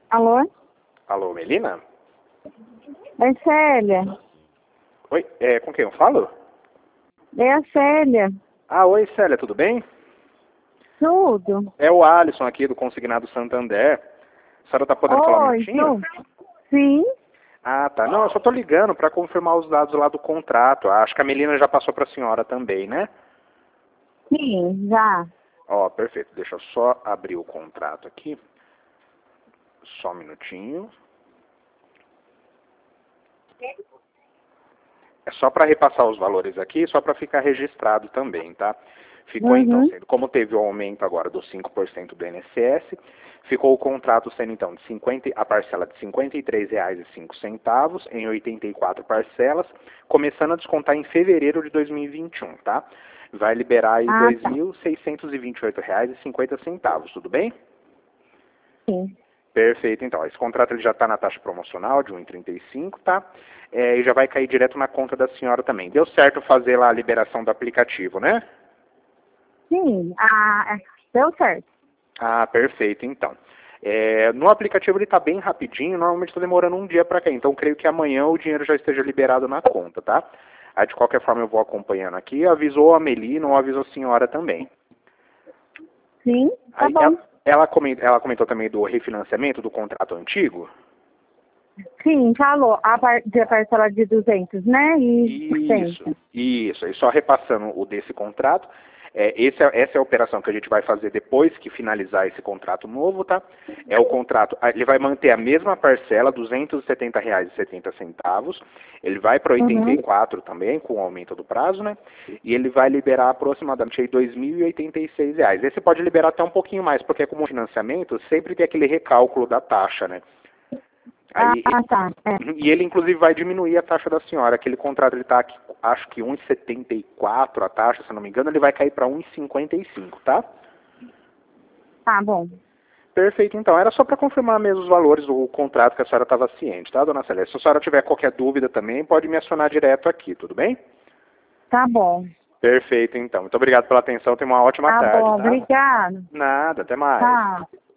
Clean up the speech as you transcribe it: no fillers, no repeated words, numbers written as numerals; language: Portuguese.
Alô? Alô, Melina? É Célia. Oi, com quem eu falo? É a Célia. Ah, oi, Célia, tudo bem? Tudo. É o Alisson aqui do Consignado Santander. A senhora tá podendo falar um Oi, minutinho? tudo. Sim? Ah, tá. Não, eu só tô ligando para confirmar os dados lá do contrato. Acho que a Melina já passou para a senhora também, né? Sim, já. Ó, perfeito. Deixa eu só abrir o contrato aqui. Só um minutinho. É só para repassar os valores aqui, só para ficar registrado também, tá? Ficou então Uhum. sendo, como teve o aumento agora dos 5% do INSS, ficou o contrato sendo então de 50, a parcela de R$ 53,05 em 84 parcelas, começando a descontar em fevereiro de 2021, tá? Vai liberar aí R$ Ah, tá. 2.628,50, tudo bem? Sim. Perfeito, então. Esse contrato ele já está na taxa promocional de 1,35, tá? E já vai cair direto na conta da senhora também. Deu certo fazer lá a liberação do aplicativo, né? Sim. Deu certo. Ah, perfeito, então. No aplicativo ele está bem rapidinho, normalmente está demorando um dia para cair. Então, creio que amanhã o dinheiro já esteja liberado na conta, tá? Aí, de qualquer forma, eu vou acompanhando aqui. Avisou a Melina ou avisou a senhora também. Sim, tá Aí, bom. ela comentou também do refinanciamento do contrato antigo? Sim, falou. De parcela de 200, né? E Isso, 60. isso. E só repassando o desse contrato, essa é a operação que a gente vai fazer depois que finalizar esse contrato novo, tá? É o contrato, ele vai manter a mesma parcela, R$ 270,70. Ele vai para Uhum. 84 também, com o aumento do prazo, né? E ele vai liberar aproximadamente aí R$ 2.086. Esse pode liberar até um pouquinho mais, porque como financiamento, sempre tem aquele recálculo da taxa, né? Aí, Tá. e ele, inclusive, vai diminuir a taxa da senhora. Aquele contrato, ele está, acho que 1,74 a taxa, se eu não me engano, ele vai cair para 1,55, tá? Tá bom. Perfeito, então. Era só para confirmar mesmo os valores do contrato que a senhora estava ciente, tá, dona Celeste? Se a senhora tiver qualquer dúvida também, pode me acionar direto aqui, tudo bem? Tá bom. Perfeito, então. Muito obrigado pela atenção. Tenha uma ótima Tá tarde, bom. tá? Obrigada. Nada, até mais. Tá.